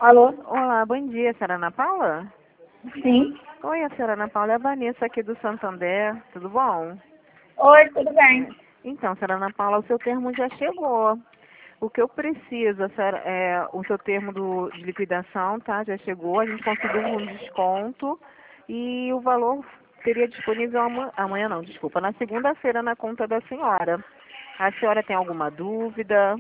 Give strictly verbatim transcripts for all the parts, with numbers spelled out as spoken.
Alô? Olá, bom dia, senhora Ana Paula? Sim. Oi, a senhora Ana Paula é a Vanessa aqui do Santander, tudo bom? Oi, tudo bem? Então, senhora Ana Paula, o seu termo já chegou. O que eu preciso, a senhora, é o seu termo do, de liquidação, tá? Já chegou, a gente conseguiu um desconto e o valor teria disponível amanhã, amanhã não, desculpa, na segunda-feira na conta da senhora. A senhora tem alguma dúvida?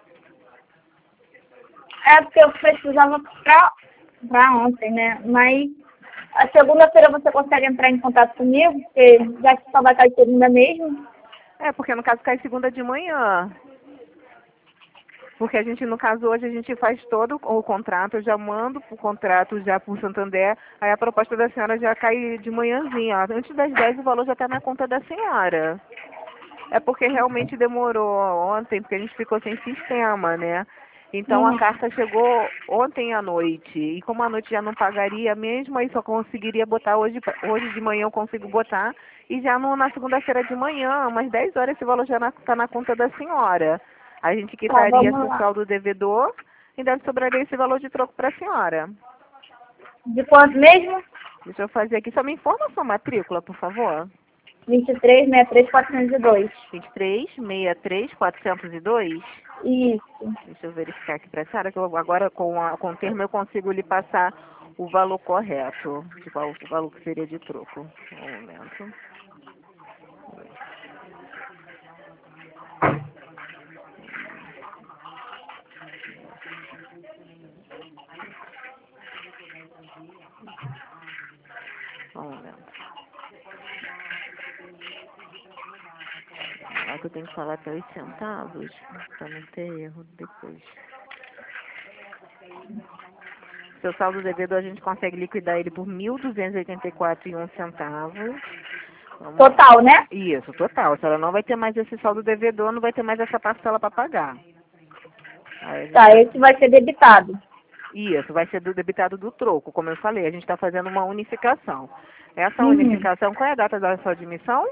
É porque eu precisava pra, pra ontem, né? Mas a segunda-feira você consegue entrar em contato comigo, porque já que só vai cair segunda mesmo. É, porque no caso cai segunda de manhã. Porque a gente, no caso, hoje a gente faz todo o contrato, eu já mando o contrato já para o Santander, aí a proposta da senhora já cai de manhãzinha, ó. Antes das dez o valor já está na conta da senhora. É porque realmente demorou ontem, porque a gente ficou sem sistema, né? Então a Uhum. carta chegou ontem à noite, e como a noite já não pagaria mesmo, aí só conseguiria botar hoje, pra- hoje de manhã eu consigo botar, e já no, na segunda-feira de manhã, umas dez horas, esse valor já está na, tá na conta da senhora. A gente Tá, quitaria vamos seu lá. saldo devedor, e ainda sobraria esse valor de troco para a senhora. De quanto mesmo? Deixa eu fazer aqui, só me informa a sua matrícula, por favor. vinte e três, sessenta e três, quatrocentos e dois. vinte e três, sessenta e três, quatrocentos e dois. Isso. Deixa eu verificar aqui para a senhora, que eu, agora com, a, com o termo eu consigo lhe passar o valor correto, de qual, o valor que seria de troco. Um momento. Um momento. Lá que eu tenho que falar até os centavos, para não ter erro depois. Seu saldo devedor a gente consegue liquidar ele por mil duzentos e oitenta e quatro e um centavos. Vamos lá. Total, né? Isso, total. A senhora não vai ter mais esse saldo devedor, não vai ter mais essa parcela para pagar. Aí a gente Tá, vai... esse vai ser debitado. Isso, vai ser do debitado do troco, como eu falei, a gente está fazendo uma unificação. Essa Uhum. unificação, qual é a data da sua admissão?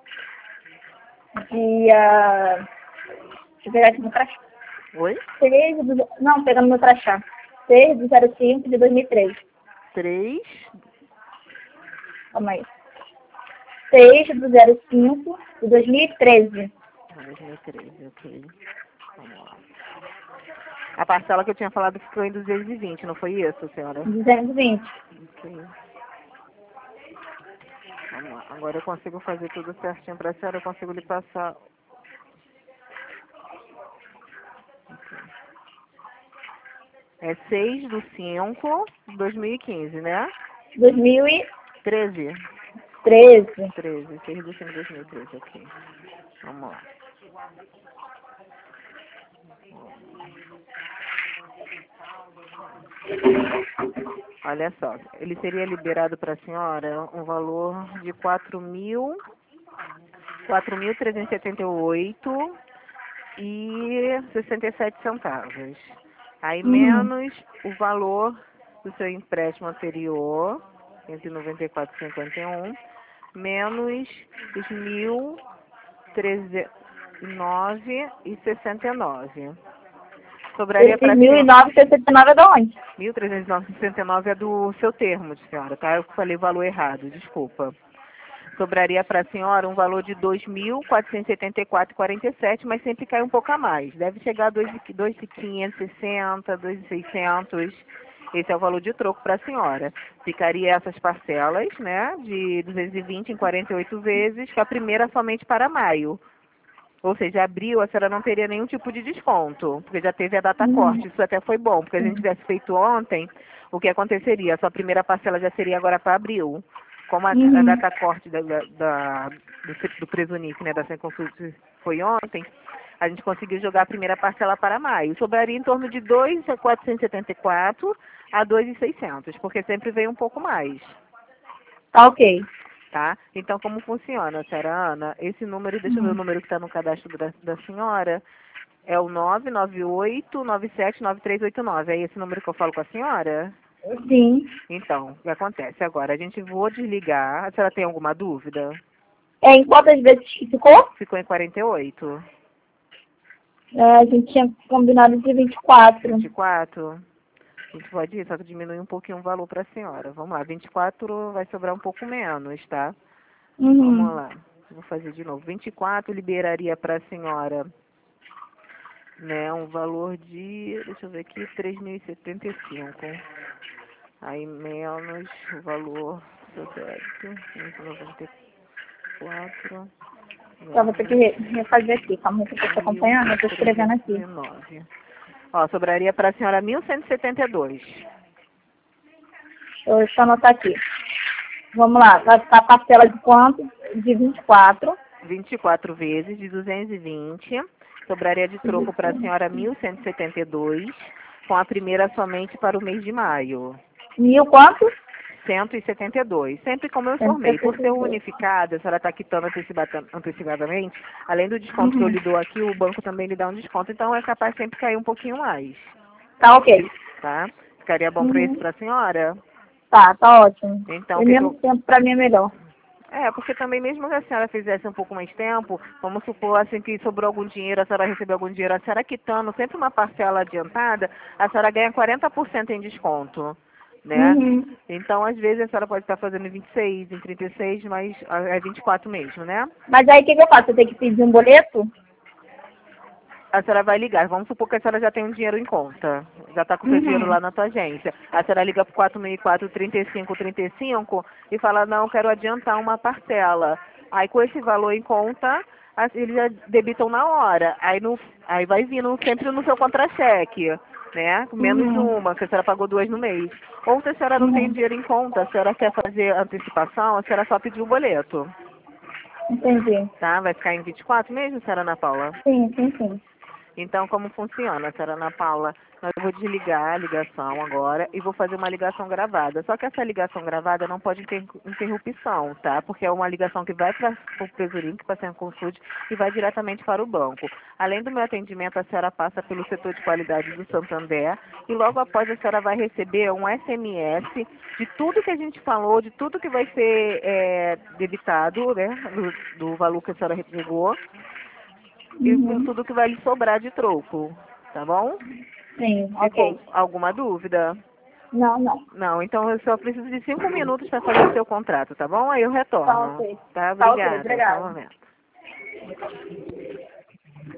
Dia... Deixa eu pegar aqui no crachá. Oi? seis do... Não, pegando meu crachá. seis de zero cinco de dois mil e três. três. Calma aí. seis do zero cinco de dois mil e treze. dois mil e treze, ok. Vamos lá. A parcela que eu tinha falado ficou em duzentos e vinte, não foi isso, senhora? duzentos e vinte. Ok. Vamos lá. Agora eu consigo fazer tudo certinho para a senhora, eu consigo lhe passar. É seis do cinco de dois mil e quinze, né? dois mil e treze. treze. treze, seis do cinco de dois mil e treze, ok. Vamos lá. Olha só, ele seria liberado para a senhora um valor de quatro mil, quatro mil trezentos e setenta e oito e sessenta e sete centavos. Aí Uhum. menos o valor do seu empréstimo anterior, cento e noventa e quatro vírgula cinquenta e um, menos os mil trezentos e nove e sessenta e nove. Sobraria para Esses a mil e senhora. novecentos e sessenta e nove é de onde? mil trezentos e sessenta e nove é do seu termo, senhora, tá? Eu falei o valor errado, desculpa. Sobraria para a senhora um valor de dois mil quatrocentos e setenta e quatro vírgula quarenta e sete, mas sempre cai um pouco a mais. Deve chegar a dois mil quinhentos e sessenta, dois mil e seiscentos. Esse é o valor de troco para a senhora. Ficaria essas parcelas, né, de duzentos e vinte em quarenta e oito vezes, que a primeira somente para maio. Ou seja, abril a senhora não teria nenhum tipo de desconto, porque já teve a data Uhum. corte. Isso até foi bom, porque se a gente tivesse feito ontem, o que aconteceria? A sua primeira parcela já seria agora para abril. Como a, a Uhum. data corte da, da, da- do, do Presunic, né, da Senconsulta foi ontem, a gente conseguiu jogar a primeira parcela para maio. Sobraria em torno de dois mil quatrocentos e setenta e quatro a dois mil e seiscentos, porque sempre veio um pouco mais. Tá ok. Tá? Então, como funciona, senhora Ana? Esse número, deixa eu ver o Uhum. número que está no cadastro da, da senhora, é o nove nove oito nove sete nove três oito nove. É esse número que eu falo com a senhora? Sim. Então, o que acontece agora? A gente vou desligar. A senhora tem alguma dúvida? É, em quantas vezes que ficou? Ficou em quarenta e oito? É, a gente tinha combinado de vinte e quatro. vinte e quatro? A gente pode ir, só que diminui um pouquinho o valor para a senhora. Vamos lá, vinte e quatro vai sobrar um pouco menos, tá? Uhum. Vamos lá. Vou fazer de novo. vinte e quatro liberaria para a senhora, né, um valor de, deixa eu ver aqui, três mil e setenta e cinco. Aí menos o valor do débito, quinhentos e noventa e quatro. Só vou ter que re- refazer aqui. Calma aí que eu tô acompanhando, eu tô escrevendo aqui. nove. Ó, sobraria para a senhora mil cento e setenta e dois. Deixa eu anotar aqui. Vamos lá, vai ficar a parcela de quanto? De vinte e quatro. vinte e quatro vezes de duzentos e vinte. Sobraria de troco para a senhora mil cento e setenta e dois, com a primeira somente para o mês de maio. Mil quanto? cento e setenta e dois. Sempre como eu Cento e informei, por setenta ser e dois. unificada, a senhora está quitando antecipata- antecipadamente, além do desconto que eu Uhum. lhe dou aqui, o banco também lhe dá um desconto, então é capaz sempre cair um pouquinho mais, Tá ok. tá? Ficaria bom para isso Uhum. para a senhora? Tá, tá ótimo. Então, E o que que eu... mesmo tempo pra mim é melhor. É, porque também mesmo que a senhora fizesse um pouco mais tempo, vamos supor assim que sobrou algum dinheiro, a senhora recebeu algum dinheiro, a senhora quitando sempre uma parcela adiantada, a senhora ganha quarenta por cento em desconto, né? Uhum. Então, às vezes, a senhora pode estar fazendo em vinte e seis, em trinta e seis, mas ah, é vinte e quatro mesmo, né? Mas aí o que, que eu faço? Eu tenho que pedir um boleto? A senhora vai ligar. Vamos supor que a senhora já tem um dinheiro em conta. Já está com o seu dinheiro Uhum. lá na tua agência. A senhora liga para o quatro mil e quatro, trinta e cinco, trinta e cinco e fala, não, quero adiantar uma parcela. Aí, com esse valor em conta, as- eles já debitam na hora. Aí, no, aí vai vindo sempre no seu contra-cheque, né? Menos Uhum. uma, que a senhora pagou duas no mês. Ou se a senhora não tem Uhum. dinheiro em conta, a senhora quer fazer antecipação, a senhora só pedir o boleto. Entendi. Tá? Vai ficar em vinte e quatro mesmo, senhora Ana Paula? Sim, sim, sim. Então, como funciona, senhora Ana Paula? Eu vou desligar a ligação agora e vou fazer uma ligação gravada. Só que essa ligação gravada não pode ter interrupção, tá? Porque é uma ligação que vai para o Presurinc, para a Senconsude, e vai diretamente para o banco. Além do meu atendimento, a senhora passa pelo setor de qualidade do Santander e logo após a senhora vai receber um S M S de tudo que a gente falou, de tudo que vai ser é, debitado, né? Do, do valor que a senhora pegou e com Uhum. tudo que vai lhe sobrar de troco, tá bom? Sim, Ficou ok. alguma dúvida? Não, não. Não, então eu só preciso de cinco minutos para fazer o seu contrato, tá bom? Aí eu Tá retorno. ok. Tá? Tá ok, Obrigada. Só um obrigada. momento.